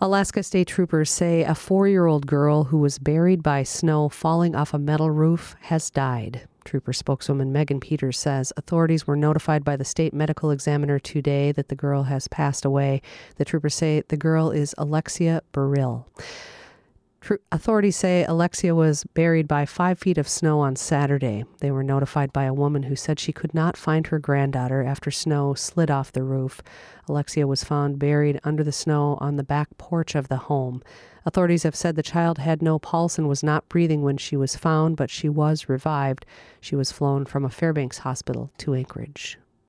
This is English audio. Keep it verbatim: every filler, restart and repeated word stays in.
Alaska State Troopers say a four-year-old girl who was buried by snow falling off a metal roof has died. Trooper spokeswoman Megan Peters says authorities were notified by the state medical examiner today that the girl has passed away. The troopers say the girl is Alexia Burrill. Authorities say Alexia was buried by five feet of snow on Saturday. They were notified by a woman who said she could not find her granddaughter after snow slid off the roof. Alexia was found buried under the snow on the back porch of the home. Authorities have said the child had no pulse and was not breathing when she was found, but she was revived. She was flown from a Fairbanks hospital to Anchorage.